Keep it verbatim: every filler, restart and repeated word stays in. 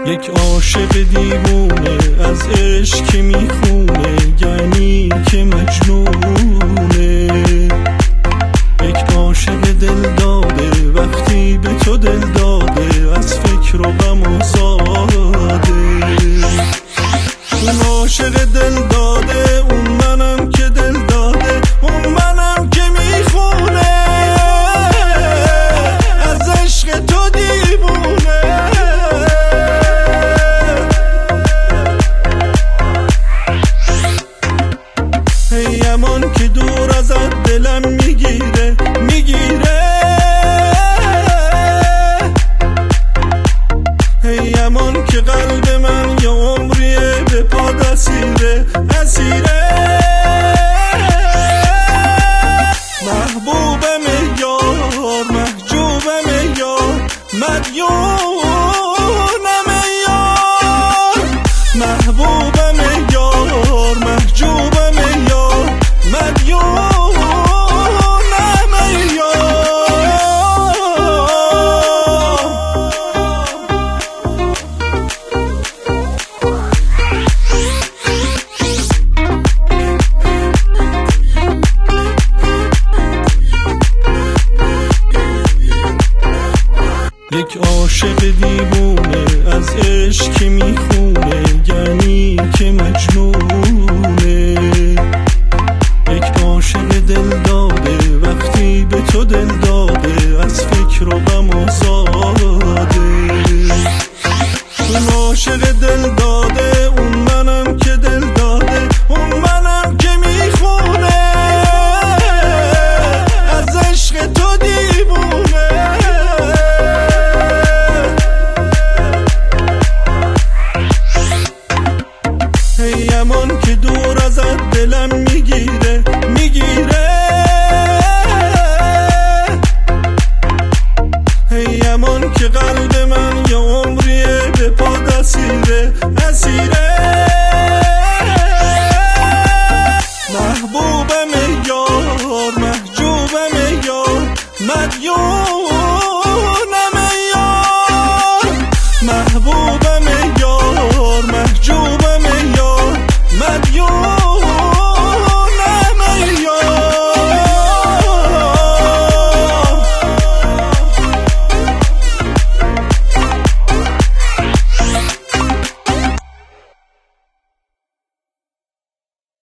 یک عاشق دیوونه از عشق که میخونه، یعنی که مجنونه. یک عاشق دل داده وقتی به تو دل داده، از فکر و غم و زاده. اون عاشق دل داده، اون منم که دل داده، اون منم که میخونه از عشق تو دیوونه. هی امان که دور ازت دلم میگیره میگیره، هی امان که قلب من یه عمریه به پاد اسیره اسیره. محبوبم یار محجوبم یار، مدیونم یار. محبوبم یار محجوبم یار، مدیونم یار. یک عاشق دیوونه از عشق که میخونه، یعنی که مجنونه. یک عاشق دل داده وقتی به تو دل داده، از فکر و غم و زاده. اون عاشق دل داده، اون منم که دل داده، اون منم که میخونه از عشق تو دیوونه. هی امان که دور ازت دلم میگیره میگیره، هی امان که قلب من یه عمریه به پاد اسیره